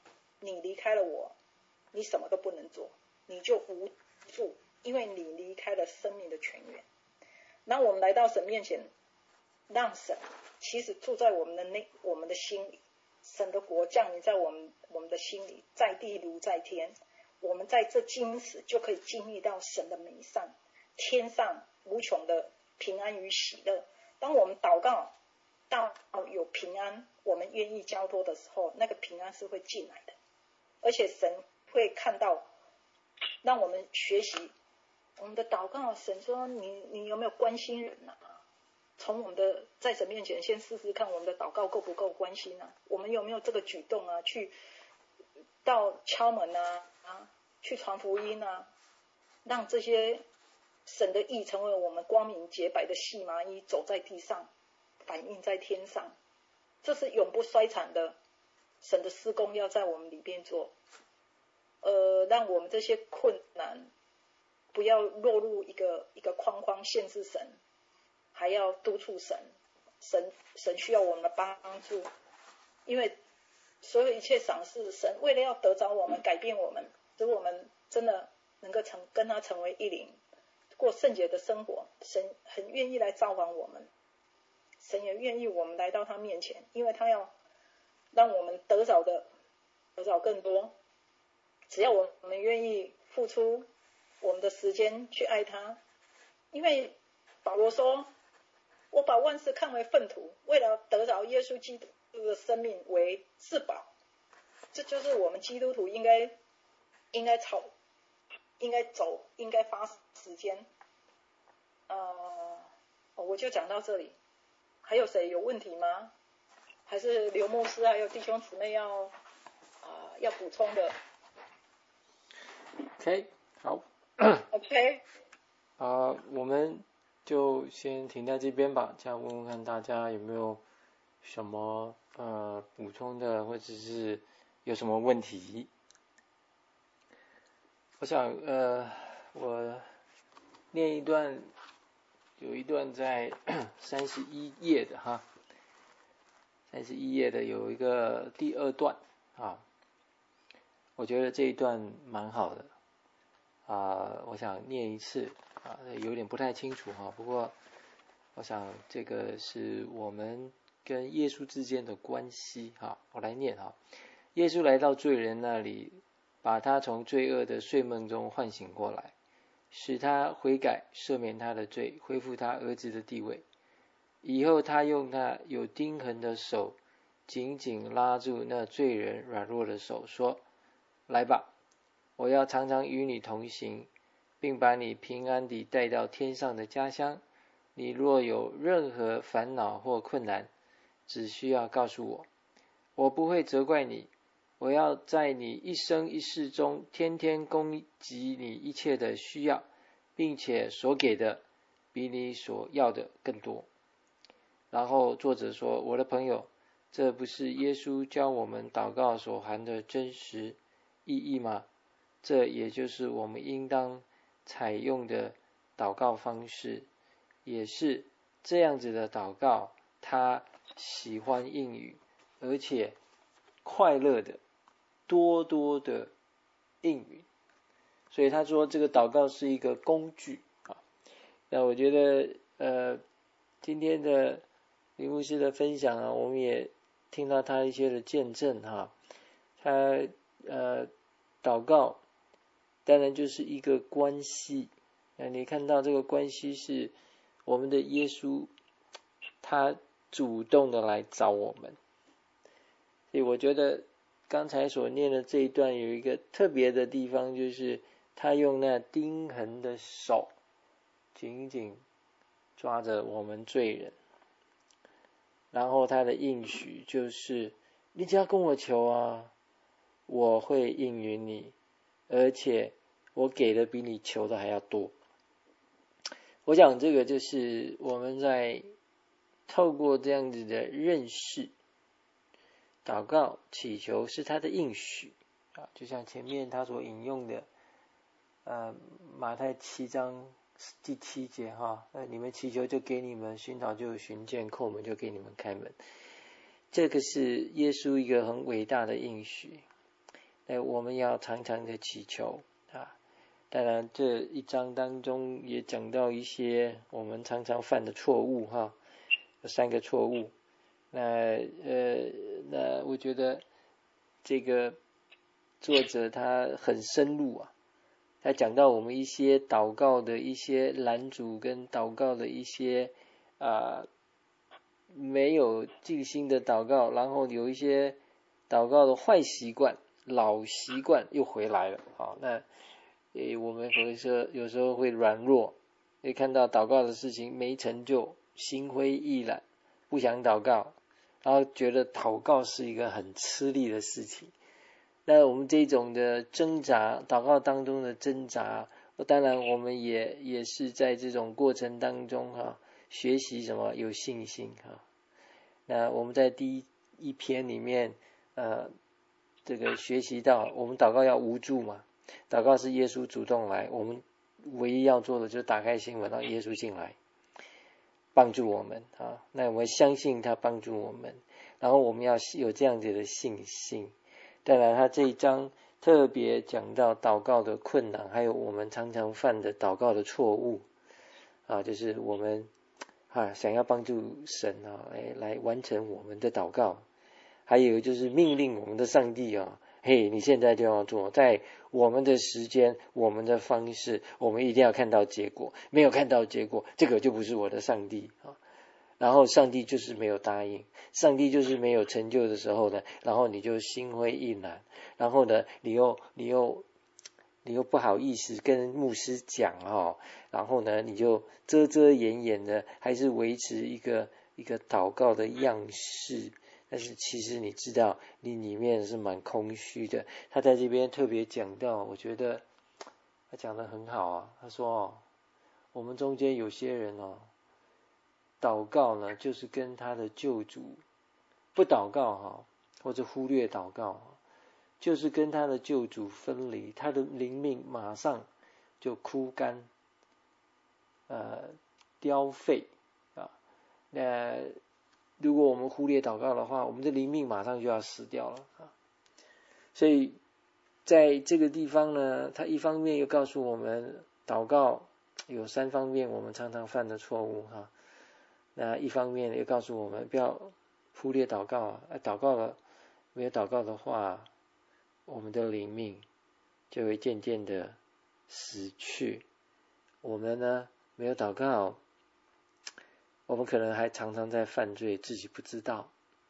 你离开了我，你什么都不能做，你就无助，因为你离开了生命的泉源。那我们来到神面前，让神其实住在我们的心里，神的国降临在我们的心里，在地如在天。我们在这今时就可以经历到神的美善，天上无穷的平安与喜乐。当我们祷告到有平安，我们愿意交托的时候，那个平安是会进来的，而且神会看到，让我们学习我们的祷告。神说你有没有关心人啊？从我们的在神面前先试试看我们的祷告够不够关心啊？我们有没有这个举动啊？去到敲门啊，去传福音啊，让这些神的义成为我们光明洁白的细麻衣，走在地上，反映在天上。这是永不衰残的神的施工要在我们里边做，让我们这些困难不要落入一个框框限制神，还要督促神需要我们的帮助，因为所有一切赏赐，神为了要得着我们，改变我们，使我们真的能够跟他成为一灵，过圣洁的生活。神很愿意来召唤我们，神也愿意我们来到他面前，因为他要让我们得着更多。只要我们愿意付出我们的时间去爱他，因为保罗说，我把万事看为粪土，为了得着耶稣基督的生命为至宝。这就是我们基督徒应该走、应该花时间。我就讲到这里。还有谁有问题吗？还是刘牧师还有弟兄姊妹要补充的？ OK， 好。 OK， 我们就先停在这边吧，这样问问看大家有没有什么补充的，或者是有什么问题。我想我念一段，有一段在31页的哈，31页的有一个第2段啊，我觉得这一段蛮好的我想念一次有点不太清楚哈，不过我想这个是我们跟耶稣之间的关系哈，我来念哈。耶稣来到罪人那里，把他从罪恶的睡梦中唤醒过来，使他悔改，赦免他的罪，恢复他儿子的地位。以后他用那有钉痕的手紧紧拉住那罪人软弱的手，说：来吧，我要常常与你同行，并把你平安地带到天上的家乡。你若有任何烦恼或困难，只需要告诉我，我不会责怪你。我要在你一生一世中天天供给你一切的需要，并且所给的比你所要的更多。然后作者说，我的朋友，这不是耶稣教我们祷告所含的真实意义吗？这也就是我们应当采用的祷告方式，也是这样子的祷告，他喜欢应允，而且快乐的多多的应允。所以他说这个祷告是一个工具那我觉得今天的林牧师的分享我们也听到他一些的见证他祷告当然就是一个关系，你看到这个关系是我们的耶稣他主动的来找我们。所以我觉得刚才所念的这一段有一个特别的地方，就是他用那钉痕的手紧紧抓着我们罪人，然后他的应许就是你只要跟我求我会应允你，而且我给的比你求的还要多。我想这个就是我们在透过这样子的认识，祷告祈求是他的应许就像前面他所引用的马太7章第7节你们祈求就给你们，寻找就寻见，叩门就给你们开门。这个是耶稣一个很伟大的应许。 我们要常常的祈求啊。当然这一章当中也讲到一些我们常常犯的错误哈，有3个错误。那我觉得这个作者他很深入啊，他讲到我们一些祷告的一些拦阻跟祷告的一些没有尽心的祷告，然后有一些祷告的坏习惯、老习惯又回来了。好，那我们有时候会软弱，会看到祷告的事情没成就，心灰意懒，不想祷告，然后觉得祷告是一个很吃力的事情。那我们这种的挣扎，祷告当中的挣扎，当然我们也是在这种过程当中学习什么有信心那我们在第一篇里面这个学习到我们祷告要无助嘛，祷告是耶稣主动来，我们唯一要做的就是打开心门让耶稣进来帮助我们那我们相信他帮助我们，然后我们要有这样子的信心。当然他这一章特别讲到祷告的困难，还有我们常常犯的祷告的错误就是我们想要帮助神来完成我们的祷告，还有就是命令我们的上帝嘿，你现在就要做，在我们的时间、我们的方式，我们一定要看到结果，没有看到结果，这个就不是我的上帝然后上帝就是没有答应，上帝就是没有成就的时候呢，然后你就心灰意懒，然后呢你又不好意思跟牧师讲然后呢你就遮遮掩掩的，还是维持一个祷告的样式，但是其实你知道你里面是蛮空虚的。他在这边特别讲到，我觉得他讲得很好他说我们中间有些人祷告呢就是跟他的救主不祷告或者忽略祷告就是跟他的救主分离，他的灵命马上就枯干凋废那如果我们忽略祷告的话，我们的灵命马上就要死掉了所以在这个地方呢，他一方面又告诉我们祷告有3方面我们常常犯的错误那一方面又告诉我们不要忽略祷告祷告了没有祷告的话，我们的灵命就会渐渐的死去。我们呢没有祷告，我们可能还常常在犯罪，自己不知道。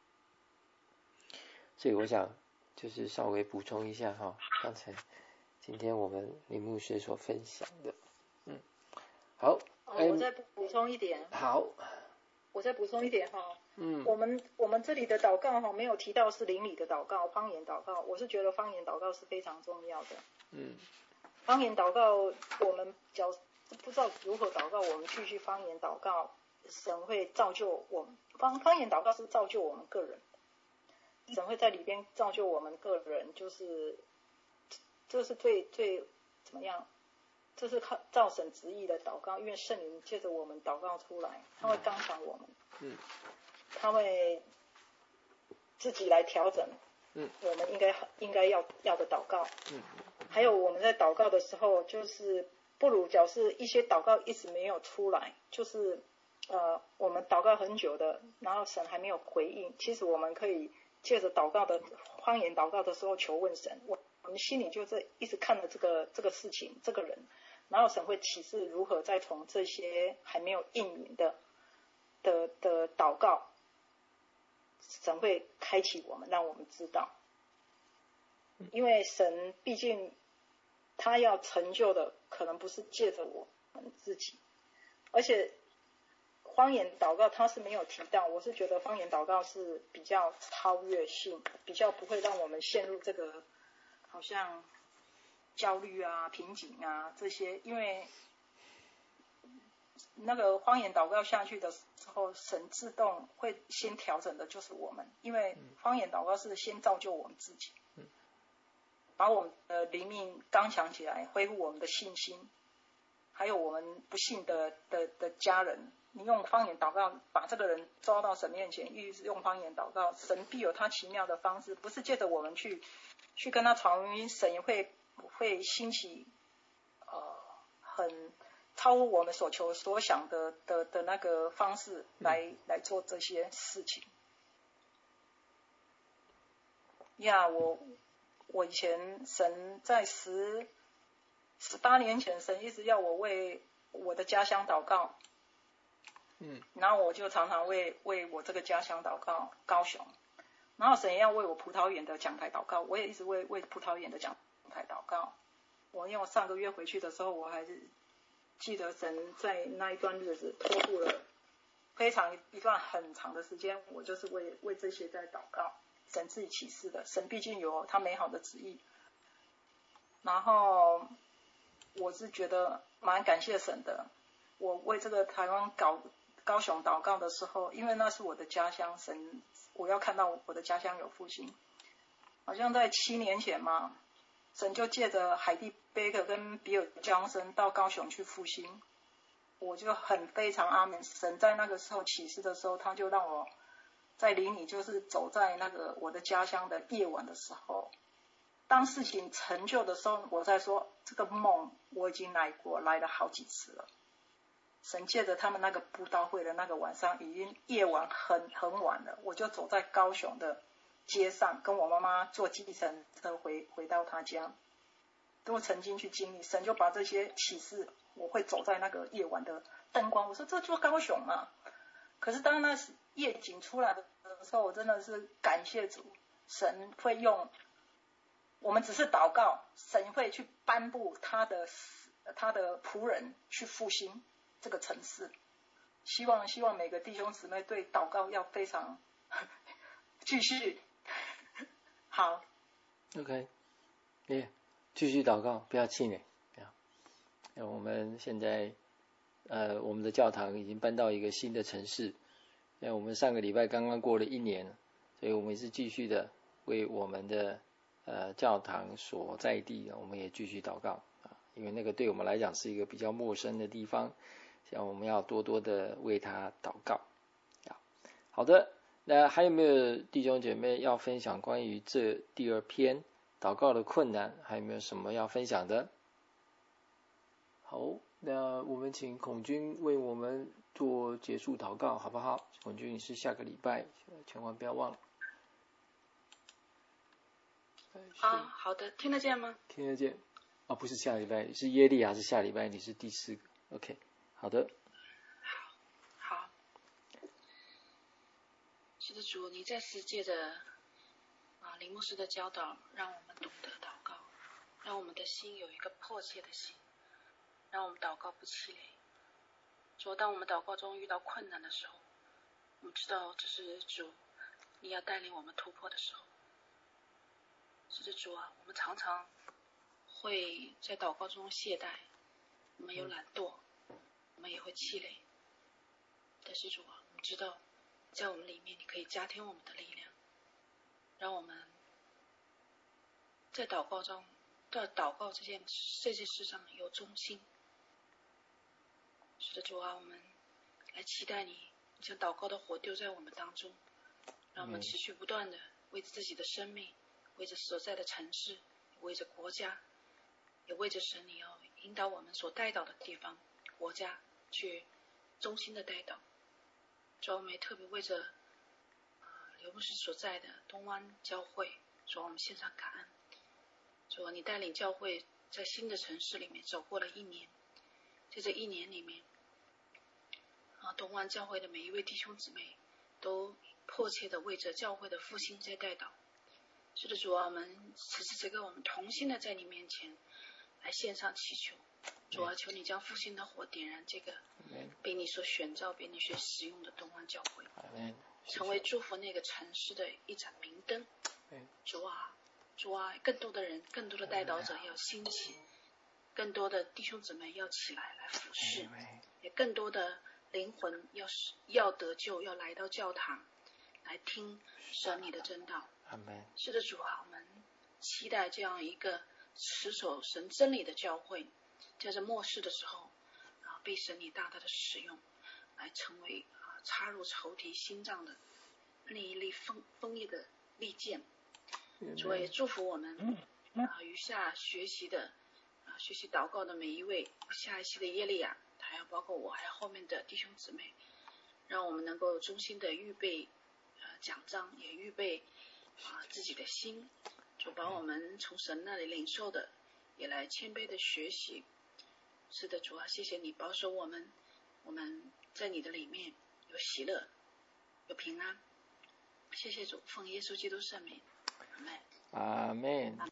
所以我想就是稍微补充一下刚才今天我们林牧师所分享的好我再补充一点。 好， 我再补充一点我们这里的祷告没有提到是灵里的祷告、方言祷告，我是觉得方言祷告是非常重要的。方言祷告我们不知道如何祷告，我们继续方言祷告，神会造就我们。方言祷告是造就我们个人，神会在里边造就我们个人，就是这是最怎么样？这是靠照神旨意的祷告，因为圣灵借着我们祷告出来，他会刚强我们，他会自己来调整我们应该要的祷告。还有我们在祷告的时候，就是不如假是一些祷告一直没有出来，就是我们祷告很久的，然后神还没有回应，其实我们可以借着祷告的方言祷告的时候求问神，我们心里就是一直看着这个事情这个人，然后神会启示如何再从这些还没有应允的祷告，神会开启我们，让我们知道。因为神毕竟他要成就的可能不是借着我们自己，而且方言祷告他是没有提到，我是觉得方言祷告是比较超越性，比较不会让我们陷入这个好像焦虑瓶颈这些，因为那个方言祷告下去的时候，神自动会先调整的就是我们，因为方言祷告是先造就我们自己，把我们的灵命刚强起来，恢复我们的信心，还有我们不信的家人，你用方言祷告把这个人抓到神面前，用方言祷告，神必有他奇妙的方式，不是借着我们去去跟他传福音，神也会兴起很超乎我们所求所想的那个方式来做这些事情。呀，我以前神在18年前，神一直要我为我的家乡祷告，然后我就常常为我这个家乡祷告，高雄，然后神也要为我葡萄园的讲台祷告，我也一直为葡萄园的讲台祷告。因为我上个月回去的时候，我还是记得神在那一段日子托付了非常一段很长的时间，我就是为这些在祷告。神自己启示的，神毕竟有他美好的旨意。然后我是觉得蛮感谢神的。我为这个台湾高雄祷告的时候，因为那是我的家乡，神我要看到我的家乡有复兴。好像在7年前嘛，神就借着海蒂贝克跟比尔江森到高雄去复兴，我就非常阿门。神在那个时候启示的时候，他就让我在灵里就是走在那个我的家乡的夜晚的时候，当事情成就的时候，我在说这个梦我已经来了好几次了。神借着他们那个布道会的那个晚上，已经夜晚很晚了，我就走在高雄的街上，跟我妈妈坐计程车回到她家，都曾经去经历。神就把这些启示，我会走在那个夜晚的灯光，我说这就是高雄啊。可是当那夜景出来的时候，我真的是感谢主，神会用我们只是祷告，神会去颁布他的仆人去复兴这个城市。希望每个弟兄姊妹对祷告要非常继续好。 OK， 继续祷告，不要气馁。我们现在我们的教堂已经搬到一个新的城市。我们上个礼拜刚刚过了1年，所以我们也是继续的为我们的教堂所在地，我们也继续祷告因为那个对我们来讲是一个比较陌生的地方，像我们要多多的为他祷告。好的，那还有没有弟兄姐妹要分享关于这第2篇祷告的困难？还有没有什么要分享的？好，那我们请孔君为我们做结束祷告，好不好？孔君，你是下个礼拜，千万不要忘了。 好的，听得见吗？ 听得见。不是下礼拜，是耶利亚是下礼拜，你是第4个。OK， 好的。 好。是的，主，你在世界的林牧师的教导，让我们懂得祷告，让我们的心有一个迫切的心，让我们祷告不气馁。主，当我们祷告中遇到困难的时候，我们知道这是主你要带领我们突破的时候。是的，主啊，我们常常会在祷告中懈怠，我们有懒惰，我们也会气馁。但是主啊，我们知道在我们里面你可以加添我们的力量，让我们在祷告中在祷告这件事上有忠心。是的，主啊，我们来期待你将祷告的火丢在我们当中，让我们持续不断的为自己的生命，为着所在的城市，为着国家，也为着神你要引导我们所带到的地方国家去忠心的带导。主啊，我们也特别为着刘牧师所在的东湾教会，主啊，我们献上感恩。主啊，你带领教会在新的城市里面走过了1年，在这1年里面东湾教会的每一位弟兄姊妹都迫切的为着教会的复兴在带导。是的，主啊，我们此时此刻我们同心的在你面前来献上祈求。主啊，求你将复兴的火点燃这个被你所选召被你所使用的东湾教会，成为祝福那个城市的一盏明灯。主啊，更多的人，更多的带导者要兴起，更多的弟兄姊妹要起来服侍，也更多的灵魂要得救，要来到教堂来听神你的真道。是的，主啊，我们期待这样一个持守神真理的教会，在这末世的时候被神你大大的使用，来成为插入仇敌心脏的那一粒锋利的利剑。 主啊也祝福我们余下学习祷告的每一位，下一期的耶利亚，还有包括我，还有后面的弟兄姊妹，让我们能够衷心的预备讲章，也预备自己的心，主把我们从神那里领受的也来谦卑的学习。是的，主啊，谢谢你保守我们在你的里面有喜乐，有平安。谢谢主，奉耶稣基督圣名，阿们。 阿们。